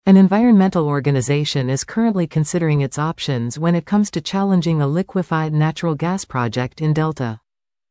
An environmental organization is currently considering its options when it comes to challenging a liquefied natural gas project in Delta.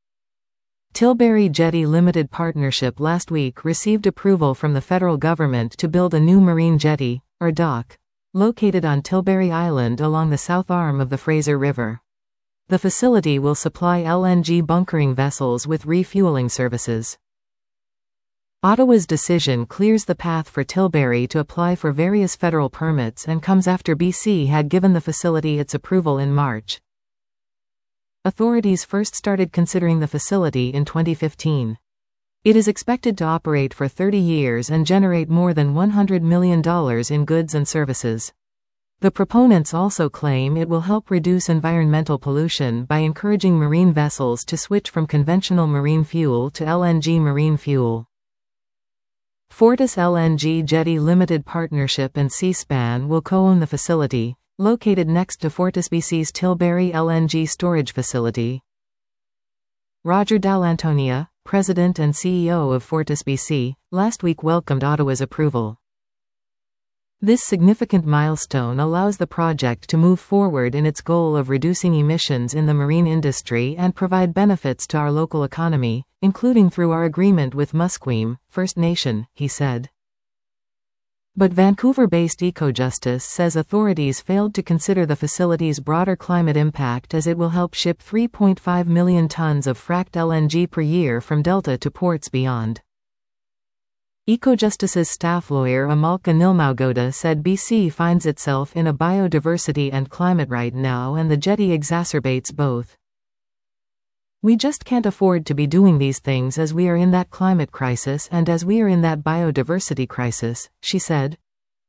Tilbury Jetty Limited Partnership last week received approval from the federal government to build a new marine jetty, or dock, located on Tilbury Island along the south arm of the Fraser River. The facility will supply LNG bunkering vessels with refueling services. Ottawa's decision clears the path for Tilbury to apply for various federal permits and comes after BC had given the facility its approval in March. Authorities first started considering the facility in 2015. It is expected to operate for 30 years and generate more than $100 million in goods and services. The proponents also claim it will help reduce environmental pollution by encouraging marine vessels to switch from conventional marine fuel to LNG marine fuel. Fortis LNG Jetty Limited Partnership and Seaspan will co-own the facility, located next to FortisBC's Tilbury LNG storage facility. Roger Dall'Antonia, President and CEO of FortisBC, last week welcomed Ottawa's approval. This significant milestone allows the project to move forward in its goal of reducing emissions in the marine industry and provide benefits to our local economy, including through our agreement with Musqueam, First Nation, he said. But Vancouver-based Ecojustice says authorities failed to consider the facility's broader climate impact, as it will help ship 3.5 million tons of fracked LNG per year from Delta to ports beyond. Ecojustice's staff lawyer Amalka Nilmaugoda said BC finds itself in a biodiversity and climate right now, and the jetty exacerbates both. We just can't afford to be doing these things as we are in that climate crisis and as we are in that biodiversity crisis, she said.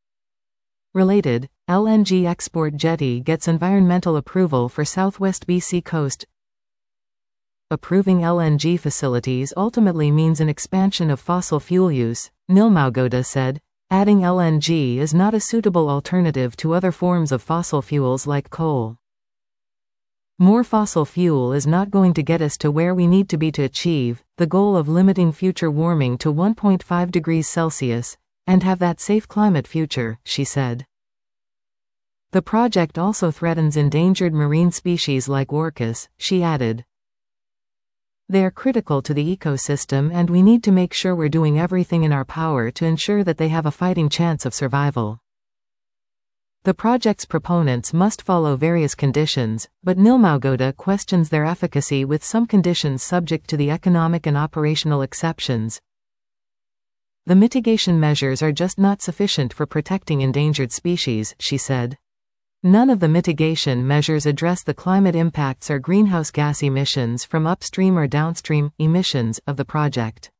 Related, LNG export jetty gets environmental approval for Southwest BC coast. Approving LNG facilities ultimately means an expansion of fossil fuel use, Nilmaugoda said. Adding LNG is not a suitable alternative to other forms of fossil fuels like coal. More fossil fuel is not going to get us to where we need to be to achieve the goal of limiting future warming to 1.5 degrees Celsius, and have that safe climate future, she said. The project also threatens endangered marine species like orcas, she added. They are critical to the ecosystem, and we need to make sure we're doing everything in our power to ensure that they have a fighting chance of survival. The project's proponents must follow various conditions, but Nilmaugoda questions their efficacy, with some conditions subject to the economic and operational exceptions. The mitigation measures are just not sufficient for protecting endangered species, she said. None of the mitigation measures address the climate impacts or greenhouse gas emissions from upstream or downstream emissions of the project.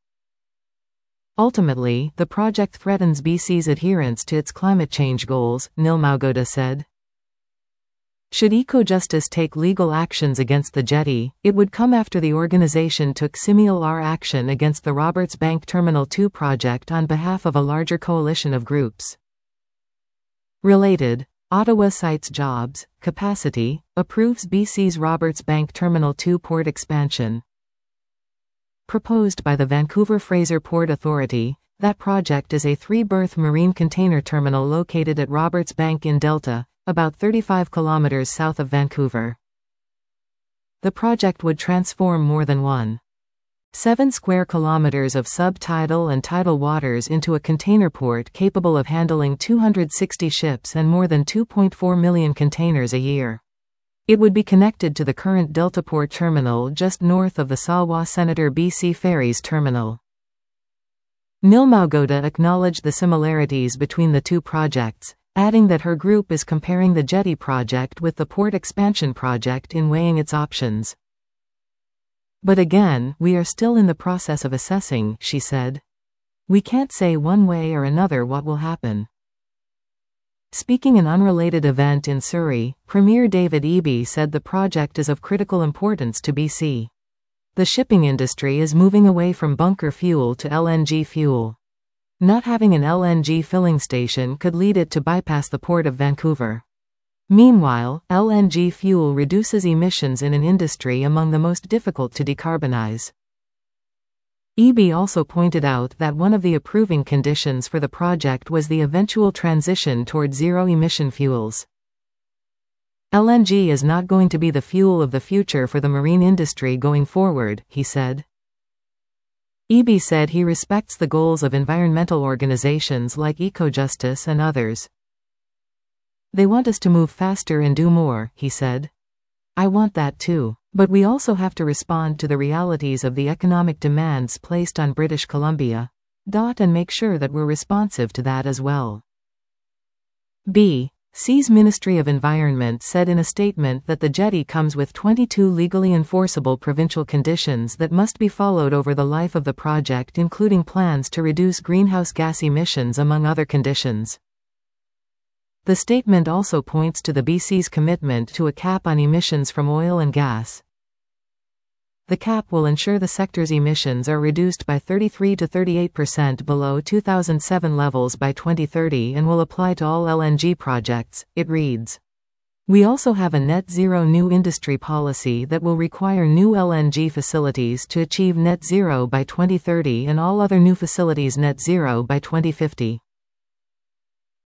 Ultimately, the project threatens BC's adherence to its climate change goals, Nilmaugoda said. Should Ecojustice take legal actions against the jetty, it would come after the organization took similar action against the Roberts Bank Terminal 2 project on behalf of a larger coalition of groups. Related, Ottawa cites jobs, capacity, approves BC's Roberts Bank Terminal 2 port expansion. Proposed by the Vancouver Fraser Port Authority, that project is a 3-berth marine container terminal located at Roberts Bank in Delta, about 35 kilometers south of Vancouver. The project would transform more than 1.7 square kilometers of subtidal and tidal waters into a container port capable of handling 260 ships and more than 2.4 million containers a year. It would be connected to the current Deltaport terminal just north of the Sawa-Senator BC Ferries terminal. Nilmaugoda acknowledged the similarities between the two projects, adding that her group is comparing the jetty project with the port expansion project in weighing its options. But again, we are still in the process of assessing, she said. We can't say one way or another what will happen. Speaking an unrelated event in Surrey, Premier David Eby said the project is of critical importance to BC. The shipping industry is moving away from bunker fuel to LNG fuel. Not having an LNG filling station could lead it to bypass the Port of Vancouver. Meanwhile, LNG fuel reduces emissions in an industry among the most difficult to decarbonize. EB also pointed out that one of the approving conditions for the project was the eventual transition toward zero-emission fuels. LNG is not going to be the fuel of the future for the marine industry going forward, he said. EB said he respects the goals of environmental organizations like EcoJustice and others. They want us to move faster and do more, he said. I want that too. But we also have to respond to the realities of the economic demands placed on British Columbia. And make sure that we're responsive to that as well. BC's Ministry of Environment said in a statement that the jetty comes with 22 legally enforceable provincial conditions that must be followed over the life of the project, including plans to reduce greenhouse gas emissions among other conditions. The statement also points to the BC's commitment to a cap on emissions from oil and gas. The cap will ensure the sector's emissions are reduced by 33 to 38% below 2007 levels by 2030 and will apply to all LNG projects, it reads. We also have a net zero new industry policy that will require new LNG facilities to achieve net zero by 2030 and all other new facilities net zero by 2050.